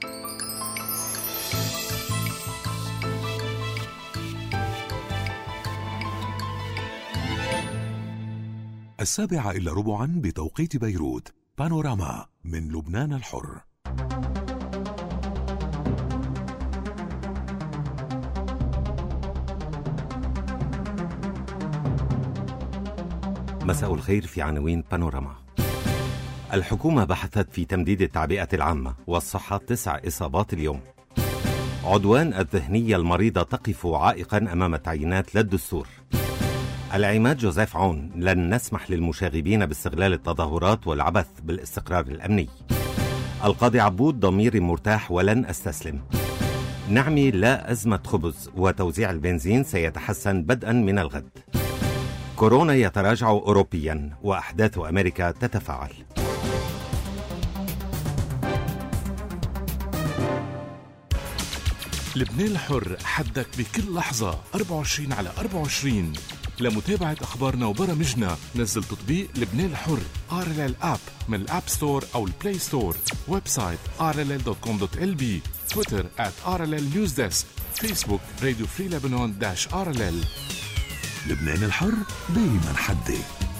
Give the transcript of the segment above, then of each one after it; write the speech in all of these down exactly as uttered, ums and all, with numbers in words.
السابعة إلا ربعا بتوقيت بيروت. بانوراما من لبنان الحر. مساء الخير. في عناوين بانوراما: الحكومة بحثت في تمديد التعبئة العامة والصحة تسع إصابات اليوم. عدوان الذهنية المريضة تقف عائقا أمام التعيينات للدستور. العماد جوزيف عون: لن نسمح للمشاغبين باستغلال التظاهرات والعبث بالاستقرار الأمني. القاضي عبود: ضميري مرتاح ولن أستسلم. نعمي: لا أزمة خبز وتوزيع البنزين سيتحسن بدءا من الغد. كورونا يتراجع أوروبيا وأحداث أمريكا تتفاعل. لبنان الحر، حدك بكل لحظة أربعة وعشرين على أربعة وعشرين. لمتابعة أخبارنا وبرامجنا نزل تطبيق لبنان الحر آر إل إل آب من الآب ستور أو البلاي ستور. ويب سايت آر إل إل دوت كوم دوت إل بي. تويتر آت آر إل إل نيوز ديسك. فيسبوك راديو فري لبنان داش آر إل إل. لبنان الحر دايما حدي.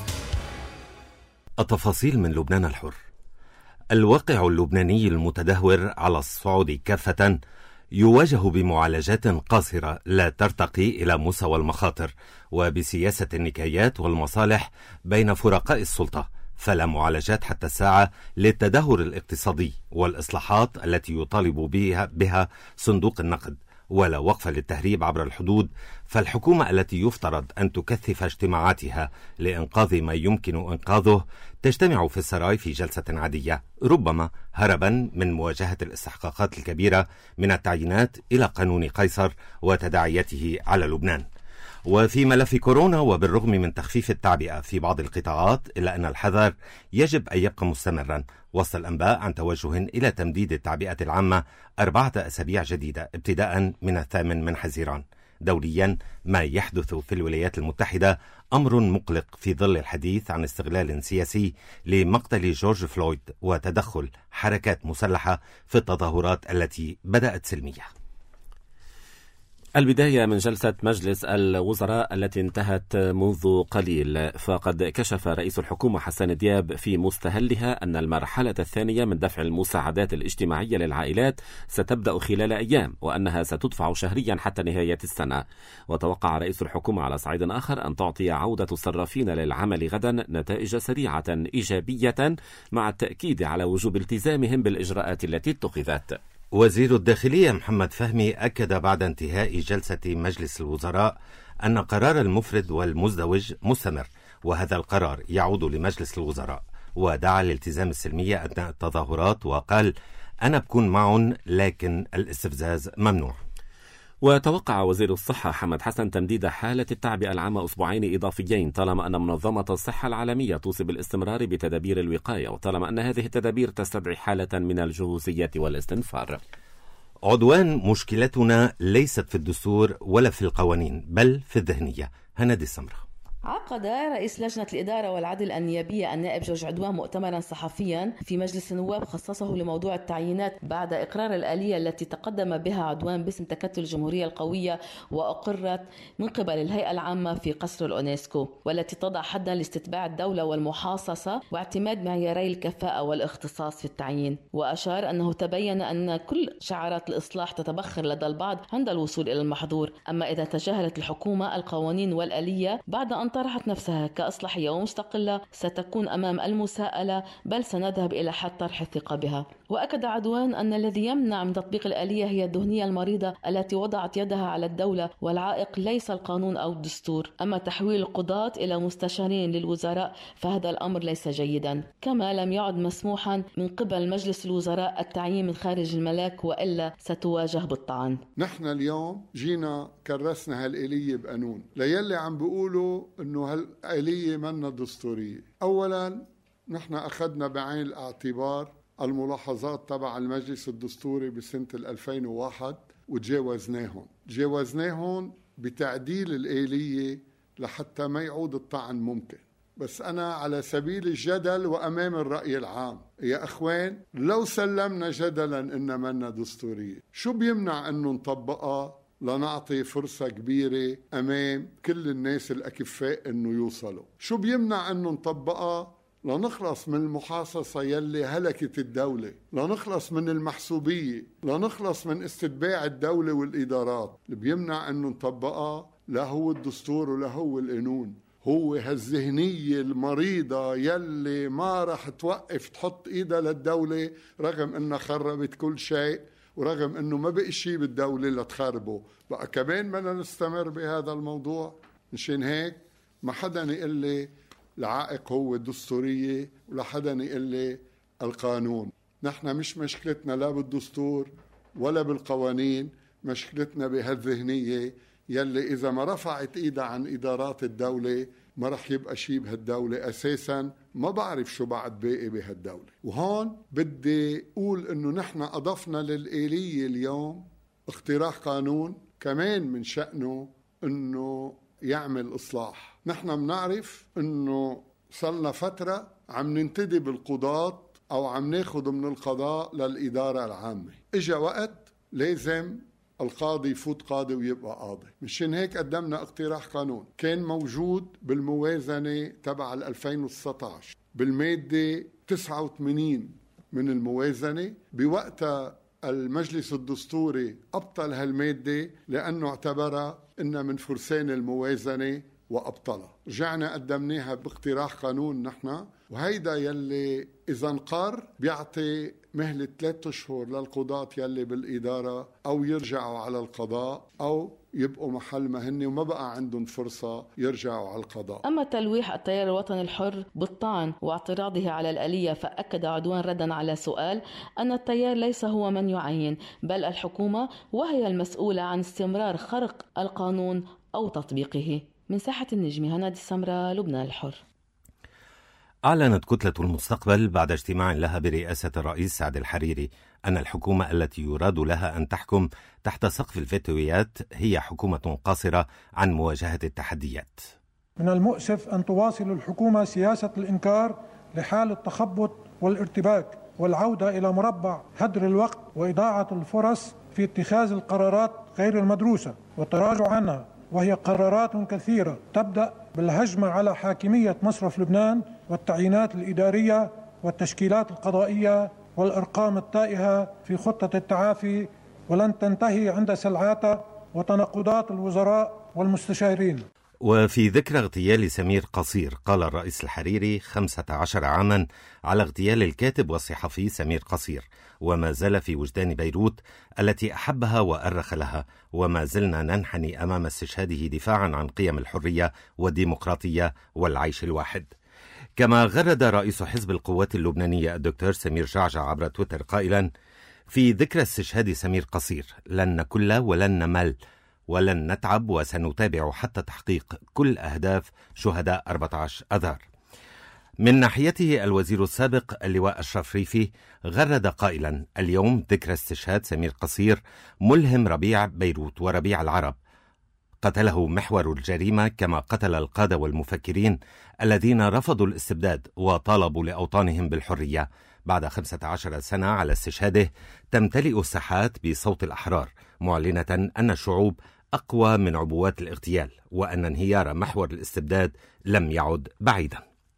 التفاصيل من لبنان الحر. الواقع اللبناني المتدهور على الصعود كافة يواجه بمعالجات قاصرة لا ترتقي إلى مستوى المخاطر، وبسياسة النكايات والمصالح بين فرقاء السلطة، فلا معالجات حتى الساعة للتدهور الاقتصادي والإصلاحات التي يطالب بها, بها صندوق النقد، ولا وقف للتهريب عبر الحدود. فالحكومة التي يفترض أن تكثف اجتماعاتها لإنقاذ ما يمكن إنقاذه تجتمع في السراي في جلسة عادية، ربما هربا من مواجهة الاستحقاقات الكبيرة من التعيينات إلى قانون قيصر وتداعياته على لبنان. وفي ملف كورونا، وبالرغم من تخفيف التعبئة في بعض القطاعات، إلا أن الحذر يجب أن يبقى مستمرا وسط الأنباء عن توجه إلى تمديد التعبئة العامة أربعة أسابيع جديدة ابتداء من الثامن من حزيران. دوليا ما يحدث في الولايات المتحدة أمر مقلق في ظل الحديث عن استغلال سياسي لمقتل جورج فلويد وتدخل حركات مسلحة في التظاهرات التي بدأت سلمية. البداية من جلسة مجلس الوزراء التي انتهت منذ قليل، فقد كشف رئيس الحكومة حسان دياب في مستهلها أن المرحلة الثانية من دفع المساعدات الاجتماعية للعائلات ستبدأ خلال أيام، وأنها ستدفع شهريا حتى نهاية السنة. وتوقع رئيس الحكومة على صعيد آخر أن تعطي عودة الصرافين للعمل غدا نتائج سريعة إيجابية، مع التأكيد على وجوب التزامهم بالإجراءات التي اتخذت. وزير الداخلية محمد فهمي أكد بعد انتهاء جلسة مجلس الوزراء أن قرار المفرد والمزدوج مستمر، وهذا القرار يعود لمجلس الوزراء، ودعا لالتزام السلمية أثناء التظاهرات، وقال: أنا بكون معهم لكن الاستفزاز ممنوع. وتوقع وزير الصحة حمد حسن تمديد حالة التعبئة العامة أسبوعين إضافيين، طالما أن منظمة الصحة العالمية توصي بالاستمرار بتدابير الوقاية، وطالما أن هذه التدابير تستدعي حالة من الجهوزية والاستنفار. عدوان: مشكلتنا ليست في الدستور ولا في القوانين، بل في الذهنية. هندي السمرة. عقد رئيس لجنة الإدارة والعدل النيابية النائب جورج عدوان مؤتمرا صحفيا في مجلس النواب خصصه لموضوع التعيينات بعد إقرار الآلية التي تقدم بها عدوان باسم تكتل الجمهورية القوية، وأقرت من قبل الهيئة العامة في قصر الأونسكو، والتي تضع حدا لاستتباع الدولة والمحاصصة واعتماد معياري الكفاءة والاختصاص في التعيين. وأشار أنه تبين أن كل شعارات الإصلاح تتبخر لدى البعض عند الوصول إلى المحظور، أما إذا تجاهلت الحكومة القوانين والآلية بعد أن طرحت نفسها كأصلاحية ومستقلة ستكون أمام المساءلة، بل سنذهب إلى حد طرح الثقة بها. وأكد عدوان أن الذي يمنع من تطبيق الآلية هي الذهنية المريضة التي وضعت يدها على الدولة، والعائق ليس القانون أو الدستور. أما تحويل القضاة إلى مستشارين للوزراء فهذا الأمر ليس جيدا. كما لم يعد مسموحا من قبل مجلس الوزراء التعيين من خارج الملاك، وإلا ستواجه بالطعن. نحن اليوم جينا كرسنا هالآلية بقانون ليلي عم بيقولوا إنه هالآلية منا دستورية. أولا نحن أخذنا بعين الاعتبار الملاحظات تبع المجلس الدستوري بسنة ألفين وواحد وتجاوزناهم تجاوزناهم بتعديل الآلية لحتى ما يعود الطعن ممكن. بس أنا على سبيل الجدل وأمام الرأي العام يا أخوان، لو سلمنا جدلا إن منا دستورية، شو بيمنع أنه نطبقها لنعطي فرصة كبيرة أمام كل الناس الأكفاء أنه يوصلوا؟ شو بيمنع أنه نطبقها لنخلص من المحاصصة يلي هلكت الدولة، لنخلص من المحسوبية، لنخلص من استتباع الدولة والإدارات؟ اللي بيمنع أنه نطبقها لا هو الدستور ولا هو القانون، هو هالذهنية المريضة يلي ما رح توقف تحط إيدها للدولة رغم أنها خربت كل شيء، ورغم أنه ما بقي شيء بالدولة لتخربه. بقى كمان بدنا نستمر بهذا الموضوع. مشان هيك ما حدا يقول لي العائق هو الدستورية ولا حدا يقول لي القانون. نحن مش مشكلتنا لا بالدستور ولا بالقوانين، مشكلتنا بهالذهنية يلي إذا ما رفعت إيدها عن إدارات الدولة ما رح يبقى شيء بهالدولة أساساً. ما بعرف شو بعد باقي بهالدولة. وهون بدي أقول إنه نحن أضفنا للآلية اليوم اقتراح قانون كمان من شأنه إنه يعمل إصلاح. نحن بنعرف إنه صلنا فترة عم ننتدي بالقضاة أو عم ناخد من القضاء للإدارة العامة. إجا وقت لازم القاضي يفوت قاضي ويبقى قاضي. مشان هيك قدمنا اقتراح قانون كان موجود بالموازنة تبع ألفين وتسعة عشر بالمادة تسعة وثمانين من الموازنة. بوقتها المجلس الدستوري أبطل هالمادة لأنه اعتبرها إنها من فرسان الموازنة وأبطلها. رجعنا قدمناها باقتراح قانون نحن، وهيدا يلي إذا انقر بيعطي مهلة ثلاثة أشهر للقضاة يلي بالإدارة أو يرجعوا على القضاء أو يبقوا محل ما هن وما بقى عندهم فرصة يرجعوا على القضاء. أما تلويح التيار الوطني الحر بالطعن واعتراضه على الآلية، فأكد عدوان ردا على سؤال أن التيار ليس هو من يعين بل الحكومة، وهي المسؤولة عن استمرار خرق القانون أو تطبيقه. من ساحة النجمة، هنادي السمراء، لبنان الحر. أعلنت كتلة المستقبل بعد اجتماع لها برئاسة الرئيس سعد الحريري أن الحكومة التي يراد لها أن تحكم تحت سقف الفتويات هي حكومة قاصرة عن مواجهة التحديات. من المؤسف أن تواصل الحكومة سياسة الإنكار لحال التخبط والارتباك والعودة إلى مربع هدر الوقت وإضاعة الفرص في اتخاذ القرارات غير المدروسة والتراجع عنها، وهي قرارات كثيرة تبدأ بالهجمة على حاكمية مصرف لبنان والتعيينات الإدارية والتشكيلات القضائية والأرقام التائهة في خطة التعافي، ولن تنتهي عند سلعات وتناقضات الوزراء والمستشارين. وفي ذكرى اغتيال سمير قصير، قال الرئيس الحريري خمسة عشر عاما على اغتيال الكاتب والصحفي سمير قصير، وما زال في وجدان بيروت التي أحبها وأرخ لها، وما زلنا ننحني أمام استشهاده دفاعا عن قيم الحرية والديمقراطية والعيش الواحد. كما غرد رئيس حزب القوات اللبنانية الدكتور سمير جعجع عبر تويتر قائلا: في ذكرى استشهاد سمير قصير لن نكل ولن نمل ولن نتعب وسنتابع حتى تحقيق كل أهداف شهداء أربعة عشر أذار. من ناحيته الوزير السابق اللواء أشرف ريفي غرد قائلا: اليوم ذكرى استشهاد سمير قصير ملهم ربيع بيروت وربيع العرب، قتله محور الجريمة كما قتل القادة والمفكرين الذين رفضوا الاستبداد وطالبوا لأوطانهم بالحرية. بعد خمسة عشر سنة على استشهاده تمتلئ الساحات بصوت الأحرار معلنة أن الشعوب أقوى من عبوات الاغتيال، وأن انهيار محور الاستبداد لم يعد بعيدا.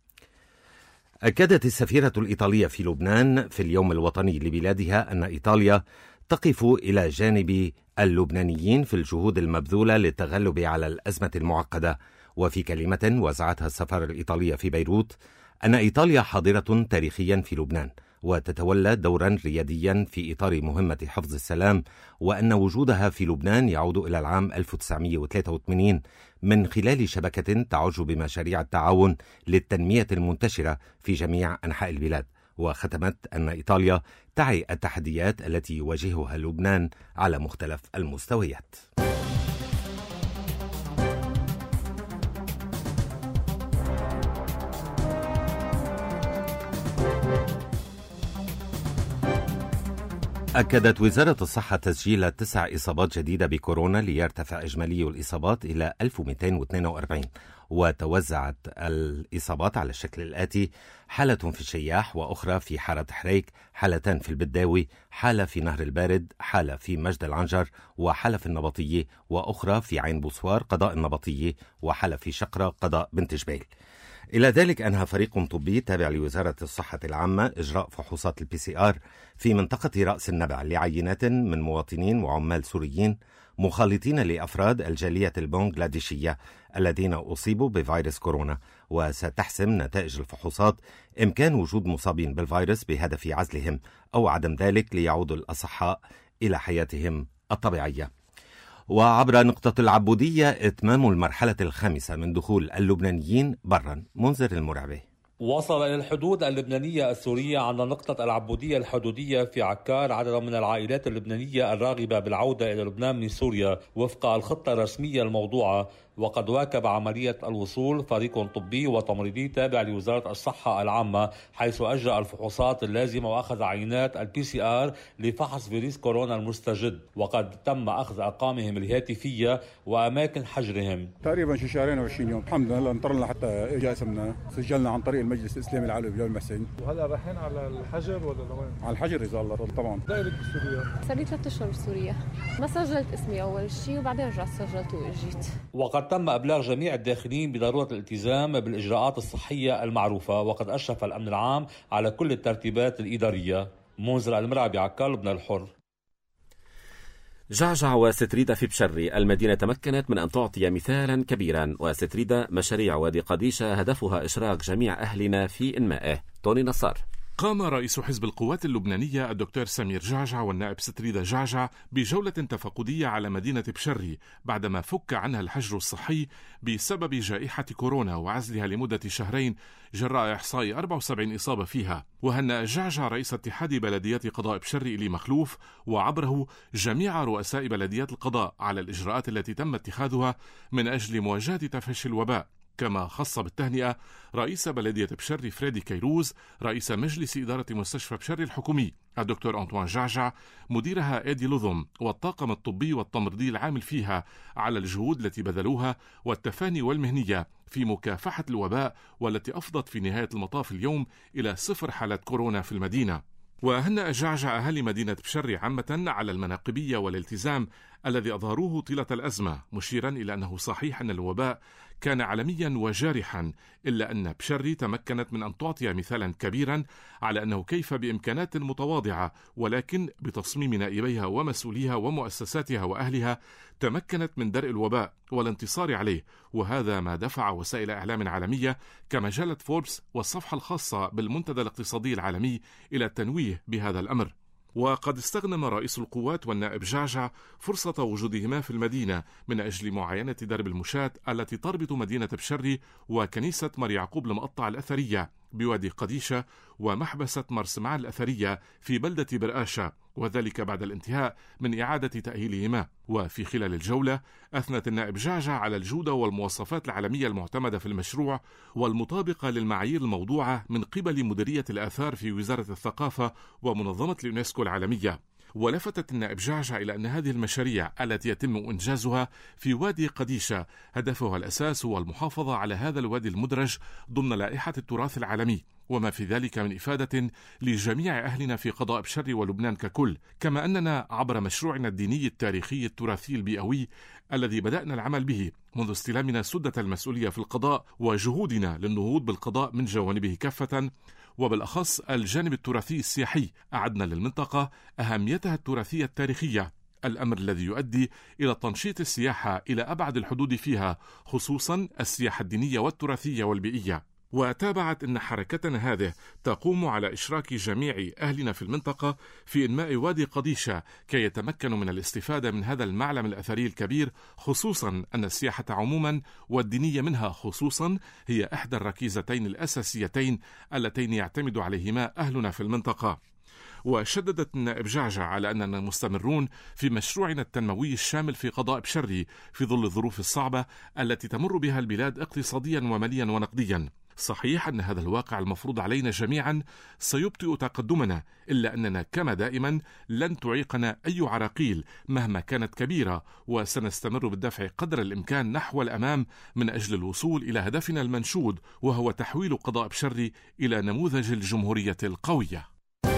أكدت السفيرة الإيطالية في لبنان في اليوم الوطني لبلادها أن إيطاليا تقف إلى جانب اللبنانيين في الجهود المبذولة للتغلب على الأزمة المعقدة. وفي كلمة وزعتها السفارة الإيطالية في بيروت أن إيطاليا حاضرة تاريخيا في لبنان وتتولى دورا رياديا في إطار مهمة حفظ السلام، وأن وجودها في لبنان يعود إلى العام ألف وتسعمائة وثلاثة وثمانين من خلال شبكة تعج بمشاريع التعاون للتنمية المنتشرة في جميع أنحاء البلاد. وختمت أن إيطاليا تعي التحديات التي يواجهها لبنان على مختلف المستويات. أكدت وزارة الصحة تسجيل تسع إصابات جديدة بكورونا ليرتفع إجمالي الإصابات إلى ألف ومئتين واثنين وأربعين، وتوزعت الإصابات على الشكل الآتي: حالة في الشياح، وأخرى في حارة حريك، حالتان في البداوي، حالة في نهر البارد، حالة في مجد العنجر، وحالة في النبطية، وأخرى في عين بوسوار قضاء النبطية، وحالة في شقرة قضاء بنت جبيل. إلى ذلك أنهى فريق طبي تابع لوزارة الصحة العامة إجراء فحوصات البي سي آر في منطقة رأس النبع لعينات من مواطنين وعمال سوريين مخالطين لأفراد الجالية البنغلاديشية الذين أصيبوا بفيروس كورونا، وستحسم نتائج الفحوصات إمكان وجود مصابين بالفيروس بهدف عزلهم أو عدم ذلك ليعودوا الأصحاء إلى حياتهم الطبيعية. وعبر نقطة العبودية إتمام المرحلة الخامسة من دخول اللبنانيين برا. منذر المرعبي. وصل إلى الحدود اللبنانية السورية عند نقطة العبودية الحدودية في عكار عدد من العائلات اللبنانية الراغبة بالعودة إلى لبنان من سوريا وفق الخطة الرسمية الموضوعة، وقد واكب عملية الوصول فريق طبي وتمريضي تابع لوزارة الصحة العامة، حيث أجرى الفحوصات اللازمة وأخذ عينات البي سي آر لفحص فيروس كورونا المستجد، وقد تم أخذ أرقامهم الهاتفية وأماكن حجرهم. تقريبا شي شهرين وعشرين يوم الحمد لله، انطرنا حتى إجا اسمنا، سجلنا عن طريق المجلس الإسلامي العالمي بجول محسن. وهلا رايحين على الحجر ولا لوين؟ على الحجر إذا الله طبعا. دايرك بسوريا؟ صار لي ثلاث أشهر بسوريا، ما سجلت اسمي أول شيء وبعدين رجعت سجلت وإجيت. وقد تم إبلاغ جميع الداخلين بضرورة الالتزام بالإجراءات الصحية المعروفة، وقد أشرف الأمن العام على كل الترتيبات الإدارية. منذر المرعبي، عكار لبنان الحر. جعجع وستريدا في بشري، المدينة تمكنت من أن تعطي مثالا كبيرا، وستريدا مشاريع وادي قديشة هدفها إشراك جميع أهلنا في إنمائه. توني نصار. قام رئيس حزب القوات اللبنانية الدكتور سمير جعجع والنائب ستريدا جعجع بجولة تفقدية على مدينة بشري بعدما فك عنها الحجر الصحي بسبب جائحة كورونا وعزلها لمدة شهرين جراء إحصاء أربعة وسبعين إصابة فيها. وهنأ جعجع رئيس اتحاد بلديات قضاء بشري إلي مخلوف وعبره جميع رؤساء بلديات القضاء على الإجراءات التي تم اتخاذها من أجل مواجهة تفشي الوباء، كما خص بالتهنئة رئيس بلدية بشري فريدي كيروز، رئيس مجلس إدارة مستشفى بشري الحكومي الدكتور أنطوان جعجع، مديرها إيدي لوذم، والطاقم الطبي والتمريضي العامل فيها على الجهود التي بذلوها والتفاني والمهنية في مكافحة الوباء، والتي أفضت في نهاية المطاف اليوم إلى صفر حالات كورونا في المدينة. وهنأ جعجع أهالي مدينة بشري عامة على المناقبية والالتزام الذي أظهروه طيلة الأزمة، مشيرا إلى أنه صحيح أن الوباء كان عالميا وجارحا، إلا أن بشري تمكنت من أن تعطي مثالا كبيرا على أنه كيف بإمكانات متواضعة ولكن بتصميم نائبيها ومسؤوليها ومؤسساتها وأهلها تمكنت من درء الوباء والانتصار عليه، وهذا ما دفع وسائل إعلام عالمية كمجلة فوربس والصفحة الخاصة بالمنتدى الاقتصادي العالمي إلى التنويه بهذا الأمر. وقد استغنم رئيس القوات والنائب جعجع فرصة وجودهما في المدينة من أجل معاينة درب المشاة التي تربط مدينة بشري وكنيسة مار يعقوب المقطع الأثرية بوادي قديشة ومحبسة مرسمعان الأثرية في بلدة برآشة، وذلك بعد الانتهاء من إعادة تأهيلهما. وفي خلال الجولة أثنت النائب جعجع على الجودة والمواصفات العالمية المعتمدة في المشروع والمطابقة للمعايير الموضوعة من قبل مديرية الآثار في وزارة الثقافة ومنظمة اليونسكو العالمية. ولفتت النائب جعجع إلى أن هذه المشاريع التي يتم إنجازها في وادي قديشة هدفها الأساس هو المحافظة على هذا الوادي المدرج ضمن لائحة التراث العالمي، وما في ذلك من إفادة لجميع أهلنا في قضاء بشري ولبنان ككل، كما أننا عبر مشروعنا الديني التاريخي التراثي البيئوي الذي بدأنا العمل به منذ استلامنا سدة المسؤولية في القضاء وجهودنا للنهوض بالقضاء من جوانبه كافة، وبالأخص الجانب التراثي السياحي، أعدنا للمنطقة أهميتها التراثية التاريخية، الأمر الذي يؤدي إلى تنشيط السياحة إلى أبعد الحدود فيها، خصوصا السياحة الدينية والتراثية والبيئية. وتابعت أن حركتنا هذه تقوم على إشراك جميع أهلنا في المنطقة في إنماء وادي قديشة كي يتمكنوا من الاستفادة من هذا المعلم الأثري الكبير، خصوصا أن السياحة عموما والدينية منها خصوصا هي إحدى الركيزتين الأساسيتين اللتين يعتمد عليهما أهلنا في المنطقة. وشددت النائب جعجع على أننا مستمرون في مشروعنا التنموي الشامل في قضاء بشري في ظل الظروف الصعبة التي تمر بها البلاد اقتصاديا وماليا ونقديا، صحيح أن هذا الواقع المفروض علينا جميعا سيبطئ تقدمنا، إلا أننا كما دائما لن تعيقنا أي عراقيل مهما كانت كبيرة، وسنستمر بالدفع قدر الإمكان نحو الأمام من أجل الوصول إلى هدفنا المنشود، وهو تحويل قضاء بشري إلى نموذج الجمهورية القوية.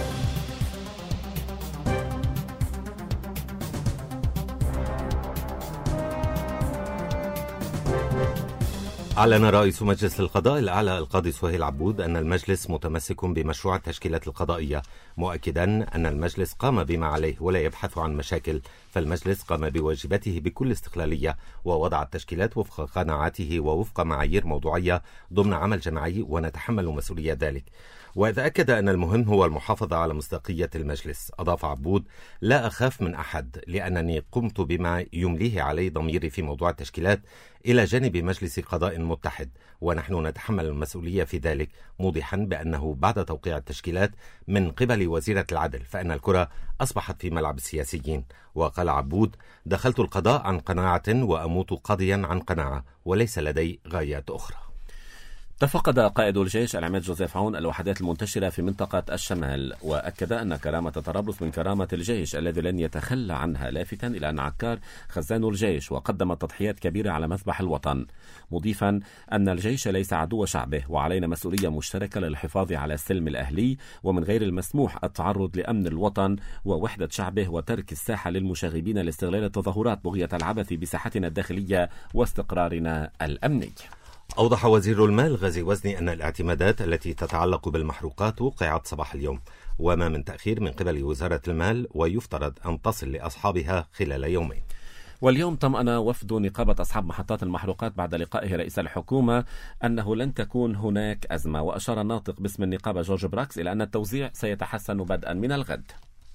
أعلن رئيس مجلس القضاء الأعلى القاضي سهيل عبود أن المجلس متمسك بمشروع التشكيلات القضائية، مؤكدا أن المجلس قام بما عليه ولا يبحث عن مشاكل، فالمجلس قام بواجباته بكل استقلالية ووضع التشكيلات وفق قناعاته ووفق معايير موضوعية ضمن عمل جماعي، ونتحمل مسؤولية ذلك. وإذا أكد أن المهم هو المحافظة على مصداقية المجلس، أضاف عبود: لا أخاف من أحد لأنني قمت بما يمليه علي ضميري في موضوع التشكيلات إلى جانب مجلس قضاء متحد، ونحن نتحمل المسؤولية في ذلك، موضحا بأنه بعد توقيع التشكيلات من قبل وزيرة العدل فإن الكرة أصبحت في ملعب السياسيين. وقال عبود: دخلت القضاء عن قناعة وأموت قاضيا عن قناعة، وليس لدي غايات أخرى. تفقد قائد الجيش العميد جوزيف عون الوحدات المنتشرة في منطقة الشمال، وأكد أن كرامة طرابلس من كرامة الجيش الذي لن يتخلى عنها، لافتا إلى أن عكار خزان الجيش وقدم تضحيات كبيرة على مذبح الوطن، مضيفا أن الجيش ليس عدو شعبه، وعلينا مسؤولية مشتركة للحفاظ على السلم الأهلي، ومن غير المسموح التعرض لأمن الوطن ووحدة شعبه، وترك الساحة للمشاغبين لاستغلال التظاهرات بغية العبث بساحتنا الداخلية واستقرارنا الأمني. أوضح وزير المال غازي وزني أن الاعتمادات التي تتعلق بالمحروقات وقعت صباح اليوم، وما من تأخير من قبل وزارة المال، ويفترض أن تصل لأصحابها خلال يومين. واليوم طمأن وفد نقابة أصحاب محطات المحروقات بعد لقائه رئيس الحكومة أنه لن تكون هناك أزمة، وأشار الناطق باسم النقابة جورج براكس إلى أن التوزيع سيتحسن بدءا من الغد.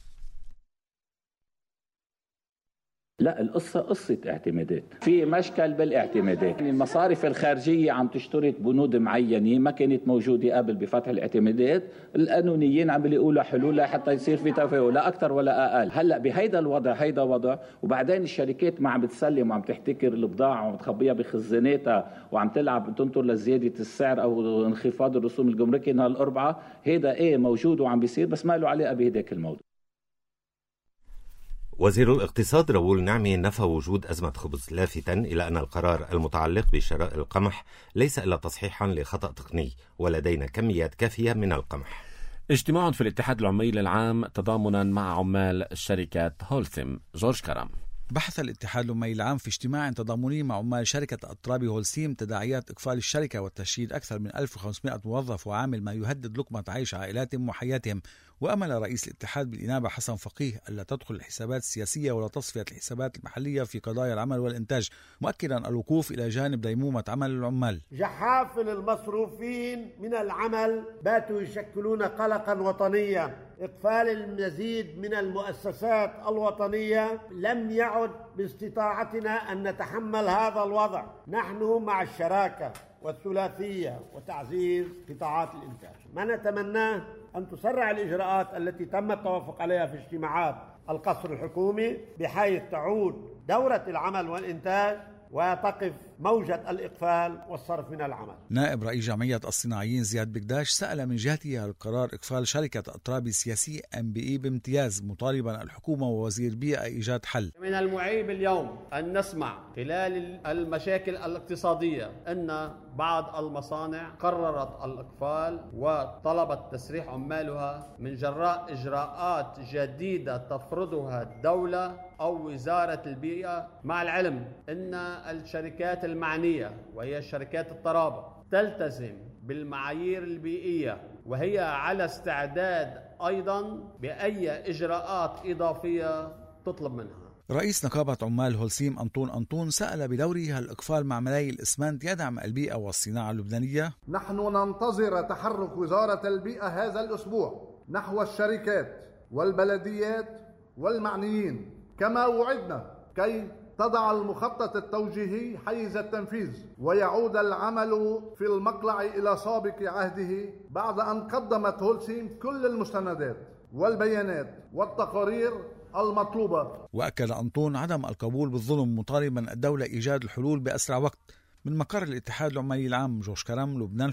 لا، القصة قصة اعتمادات، في مشكل بالاعتمادات. المصارف الخارجية عم تشترط بنود معينة ما كانت موجودة قبل بفتح الاعتمادات، القانونيين عم بيقولوا حلول حتى يصير في تفاؤل، لا أكثر ولا أقل. هلا بهيدا الوضع هيدا وضع، وبعدين الشركات ما عم بتسلم وعم تحتكر البضاعة وعم تخبيها بخزاناتها وعم تلعب تنطر لزيادة السعر أو انخفاض الرسوم الجمركية نهار الأربعة. هيدا إيه موجود وعم بيصير، بس ما له علاقة بهداك الموضوع. وزير الاقتصاد راؤول نعمي نفى وجود أزمة خبز، لافتا إلى أن القرار المتعلق بشراء القمح ليس إلا تصحيحا لخطأ تقني، ولدينا كميات كافية من القمح. اجتماع في الاتحاد العمالي العام تضامنا مع عمال شركة هولسيم. جورج كرم. بحث الاتحاد العمالي العام في اجتماع تضامني مع عمال شركة أطرابي هولسيم تداعيات إقفال الشركة والتشييد أكثر من ألف وخمسمائة موظف وعامل، ما يهدد لقمة عيش عائلاتهم وحياتهم. وأمل رئيس الاتحاد بالإنابة حسن فقيه ألا تدخل الحسابات السياسية ولا تصفية الحسابات المحلية في قضايا العمل والإنتاج، مؤكدا الوقوف إلى جانب ديمومة عمل العمال. جحافل المصروفين من العمل باتوا يشكلون قلقا وطنيا. إقفال المزيد من المؤسسات الوطنية لم يعد باستطاعتنا أن نتحمل هذا الوضع. نحن مع الشراكة والثلاثية وتعزيز قطاعات الإنتاج. ما نتمناه أن تسرع الإجراءات التي تم التوافق عليها في اجتماعات القصر الحكومي، بحيث تعود دورة العمل والإنتاج وتقف موجة الإقفال والصرف من العمل. نائب رئيس جمعية الصناعيين زياد بقداش سأل من جهته القرار إقفال شركة أطرابي سياسي أم بي إي بامتياز، مطالبا الحكومة ووزير البيئة إيجاد حل. من المعيب اليوم أن نسمع خلال المشاكل الاقتصادية أن بعض المصانع قررت الإقفال وطلبت تسريح عمالها من جراء إجراءات جديدة تفرضها الدولة أو وزارة البيئة، مع العلم أن الشركات المعنية وهي شركات الطرابة تلتزم بالمعايير البيئية، وهي على استعداد أيضا بأي إجراءات إضافية تطلب منها. رئيس نقابة عمال هولسيم أنطون أنطون سأل بدوره الإقفال مع ملاي الإسمنت يدعم البيئة والصناعة اللبنانية. نحن ننتظر تحرك وزارة البيئة هذا الأسبوع نحو الشركات والبلديات والمعنيين كما وعدنا، كي تضع المخطط التوجيهي حيز التنفيذ ويعود العمل في المقلع إلى سابق عهده، بعد أن قدمت هولسيم كل المستندات والبيانات والتقارير المطلوبة. وأكد أنطون عدم القبول بالظلم، مطالبا الدولة إيجاد الحلول بأسرع وقت. من مقر الاتحاد العمالي العام، جورج كرم، لبنان الحر.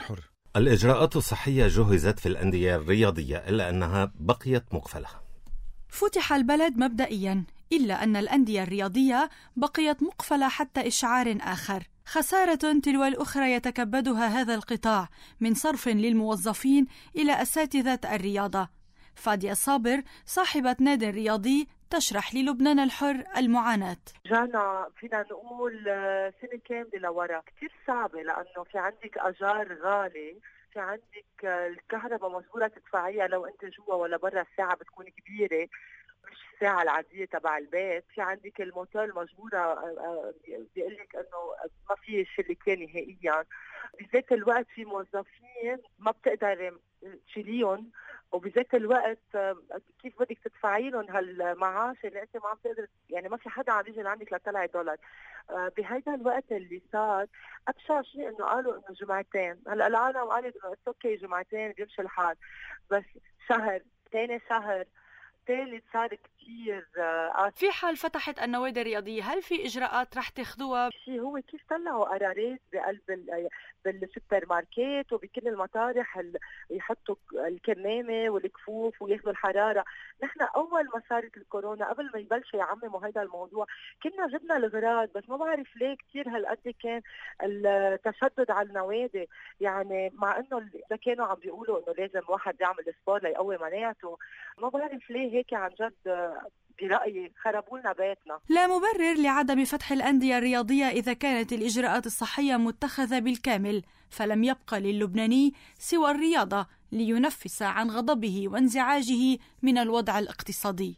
الإجراءات الصحية جهزت في الأندية الرياضية إلا أنها بقيت مقفلة. فتح البلد مبدئيا، إلا أن الأندية الرياضية بقيت مقفلة حتى إشعار آخر. خسارة تلو الأخرى يتكبدها هذا القطاع، من صرف للموظفين إلى أساتذة الرياضة. فادية صابر صاحبة نادي رياضي تشرح للبنان الحر المعاناة. جانا فينا نقول سنة كاملة لورا، كتير صعبة، لأنه في عندك أجار غالي، في عندك الكهرباء مجبورة تدفعيها لو أنت جوا ولا برا، الساعة بتكون كبيرة مش الساعة العادية تبع البيت، في عندك الموتيل مجبورة بيقلك أنه ما في شركة نهائيا، بذات الوقت في موظفين ما بتقدر تشيليهم، وبذات الوقت كيف بدك تدفعي لهم هالمعاش اللي انت ما عم تقدر، يعني ما في حدا عم يجي لعندك لطلع دولار. بهيدا الوقت اللي صار ابشع شيء انه قالوا انه جمعتين، هلا العالم قالت انه اوكي جمعتين بيمشي الحال، بس شهر ثاني شهر ثالث صار كتير آه. في حال فتحت النوادي الرياضية، هل في إجراءات رح تاخذوها؟ شيء هو كيف طلعوا قرارات بقلب بالسوبر ماركت وبكل المطارح يحطوا الكمامة والكفوف وياخذوا الحرارة. نحن أول ما صارت الكورونا قبل ما يبلشوا يعمموا هذا الموضوع كنا جبنا الغراض، بس ما بعرف ليه كتير هالقد كان التشدد على النوادي، يعني مع إنه إذا كانوا عم بيقولوا إنه لازم واحد يعمل سبور ليقوي مناعته، ما بعرف ليه هيك عن جد برأيي خربوا لنا بيتنا. لا مبرر لعدم فتح الأندية الرياضية إذا كانت الإجراءات الصحية متخذة بالكامل، فلم يبقى للبناني سوى الرياضة لينفس عن غضبه وانزعاجه من الوضع الاقتصادي.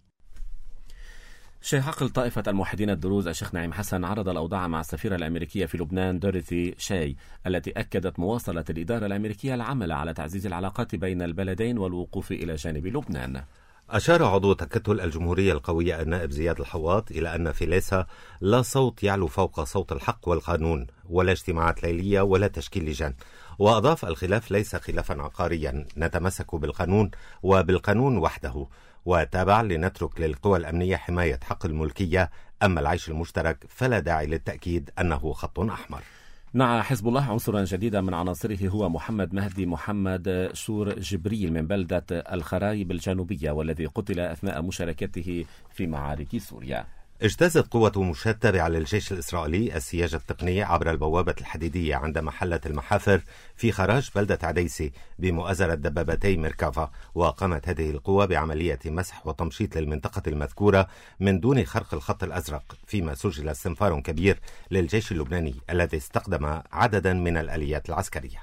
شيخ عقل طائفة الموحدين الدروز الشيخ نعيم حسن عرض الأوضاع مع السفيرة الأمريكية في لبنان دوريثي شاي، التي أكدت مواصلة الإدارة الأمريكية العمل على تعزيز العلاقات بين البلدين والوقوف إلى جانب لبنان. أشار عضو تكتل الجمهورية القوية النائب زياد الحواط إلى أن في ليسا لا صوت يعلو فوق صوت الحق والقانون، ولا اجتماعات ليلية ولا تشكيل لجان. وأضاف: الخلاف ليس خلافا عقاريا، نتمسك بالقانون وبالقانون وحده. وتابع: لنترك للقوى الأمنية حماية حق الملكية، أما العيش المشترك فلا داعي للتأكيد أنه خط أحمر. نعى حزب الله عنصرا جديدا من عناصره هو محمد مهدي محمد شور جبريل من بلدة الخرايب الجنوبية، والذي قتل أثناء مشاركته في معارك سوريا. اجتازت قوة مشاة تابعة للجيش الإسرائيلي السياج التقني عبر البوابة الحديدية عند محلة المحافر في خراج بلدة عديسي بمؤازرة دبابتي ميركافا، وقامت هذه القوة بعملية مسح وتمشيط للمنطقة المذكورة من دون خرق الخط الأزرق، فيما سجل استنفار كبير للجيش اللبناني الذي استخدم عددا من الآليات العسكرية.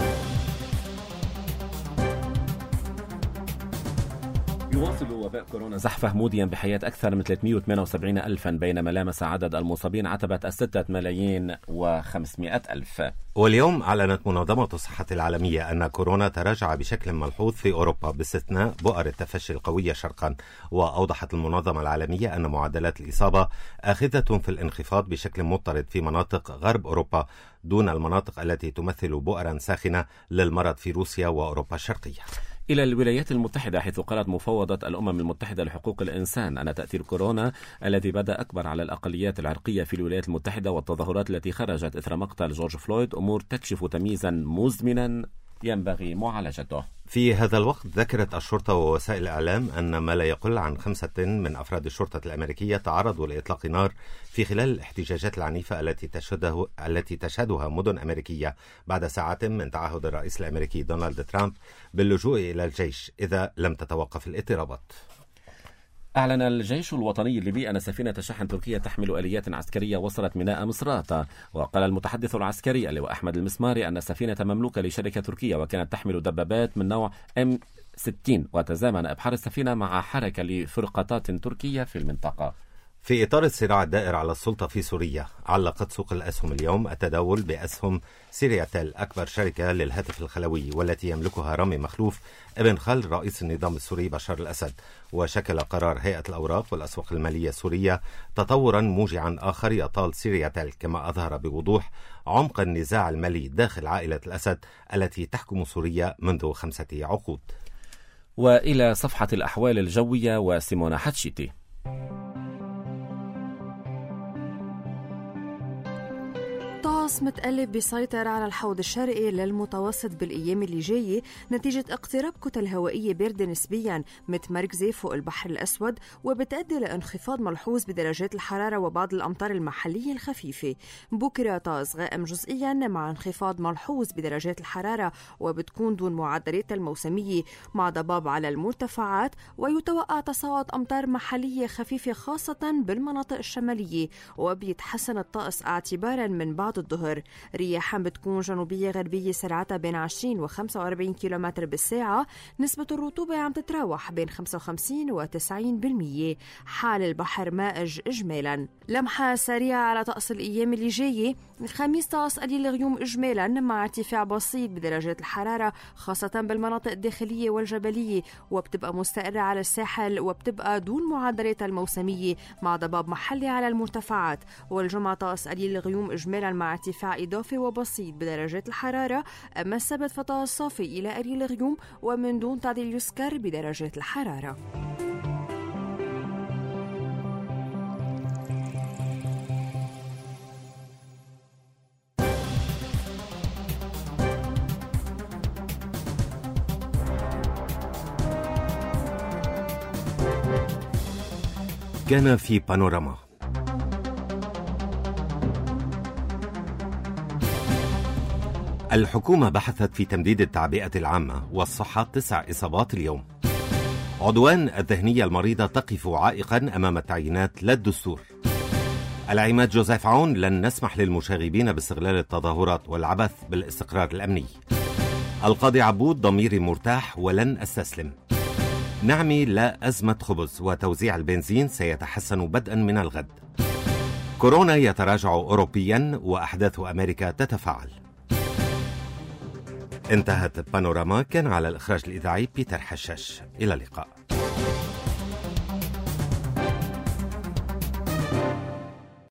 يواصل وباء كورونا زحفه موديا بحياة أكثر من ثلاثمئة وثمانية وسبعين ألفا، بينما لامس عدد المصابين عتبة الستة ملايين وخمسمائة ألف. واليوم أعلنت منظمة الصحة العالمية أن كورونا تراجع بشكل ملحوظ في أوروبا باستثناء بؤر التفشي القوية شرقا. وأوضحت المنظمة العالمية أن معدلات الإصابة آخذة في الانخفاض بشكل مضطرد في مناطق غرب أوروبا دون المناطق التي تمثل بؤرا ساخنة للمرض في روسيا وأوروبا الشرقية. إلى الولايات المتحدة، حيث قالت مفوضة الأمم المتحدة لحقوق الإنسان أن تأثير كورونا الذي بدأ أكبر على الأقليات العرقية في الولايات المتحدة والتظاهرات التي خرجت إثر مقتل جورج فلويد أمور تكشف تمييزا مزمنا ينبغي معالجته. في هذا الوقت ذكرت الشرطة ووسائل الإعلام أن ما لا يقل عن خمسة من أفراد الشرطة الأمريكية تعرضوا لإطلاق نار في خلال الاحتجاجات العنيفة التي تشهده التي تشهدها مدن أمريكية بعد ساعات من تعهد الرئيس الأمريكي دونالد ترامب باللجوء إلى الجيش إذا لم تتوقف الاضطرابات. أعلن الجيش الوطني الليبي أن سفينة شحن تركية تحمل آليات عسكرية وصلت ميناء مصراتة. وقال المتحدث العسكري اللواء أحمد المسماري أن السفينة مملوكة لشركة تركية وكانت تحمل دبابات من نوع إم ستين، وتزامن إبحار السفينة مع حركة لفرقاطات تركية في المنطقة. في إطار الصراع الدائر على السلطة في سوريا، علقت سوق الأسهم اليوم التداول بأسهم سيرياتيل أكبر شركة للهاتف الخلوي والتي يملكها رامي مخلوف ابن خال رئيس النظام السوري بشار الأسد. وشكل قرار هيئة الأوراق والأسواق المالية السورية تطورا موجعا آخر يطال سيرياتيل، كما أظهر بوضوح عمق النزاع المالي داخل عائلة الأسد التي تحكم سوريا منذ خمسة عقود. وإلى صفحة الأحوال الجوية وسيمونا حتشيتي. الطقس متقلب بيسيطر على الحوض الشرقي للمتوسط بالأيام اللي جاية نتيجة اقتراب كتل هوائية باردة نسبيا متمركزة فوق البحر الأسود، وبتؤدي لانخفاض ملحوظ بدرجات الحرارة وبعض الأمطار المحلية الخفيفة. بكرة طقس غائم جزئيا مع انخفاض ملحوظ بدرجات الحرارة، وبتكون دون معدلات الموسمية مع ضباب على المرتفعات، ويتوقع تصاعد أمطار محلية خفيفة خاصة بالمناطق الشمالية، وبيتحسن الطقس اعتبارا من بعد الظهر. رياح بتكون جنوبية غربية سرعتها بين عشرين و خمسة وأربعين كيلومتر بالساعة. نسبة الرطوبة عم تتراوح بين خمسة وخمسين و تسعين بالمية. حال البحر مائج إجمالا. لمحة سريعة على طقس الأيام اللي جاية. الخميس طقس قليل الغيوم إجمالا مع ارتفاع بسيط بدرجات الحرارة خاصة بالمناطق الداخلية والجبلية، وبتبقى مستقرة على الساحل وبتبقى دون معدلات الموسمية مع ضباب محلي على المرتفعات. والجمعة طقس قليل الغيوم إجمالا مع ارتفاع إضافي وبسيط بدرجات الحرارة. أما السبت فطقس صافي إلى قليل الغيوم ومن دون تعديل يذكر بدرجات الحرارة. كان في بانوراما. الحكومة بحثت في تمديد التعبئة العامة والصحة تسع إصابات اليوم. عدوان الذهنية المريضة تقف عائقا أمام التعيينات لا الدستور. العماد جوزيف عون: لن نسمح للمشاغبين باستغلال التظاهرات والعبث بالاستقرار الأمني. القاضي عبود: ضميري مرتاح ولن أستسلم. نعمي لا أزمة خبز وتوزيع البنزين سيتحسن بدءا من الغد. كورونا يتراجع أوروبيا وأحداث أمريكا تتفاعل. انتهت بانوراما. كان على الإخراج الإذاعي بيتر حشاش. إلى اللقاء.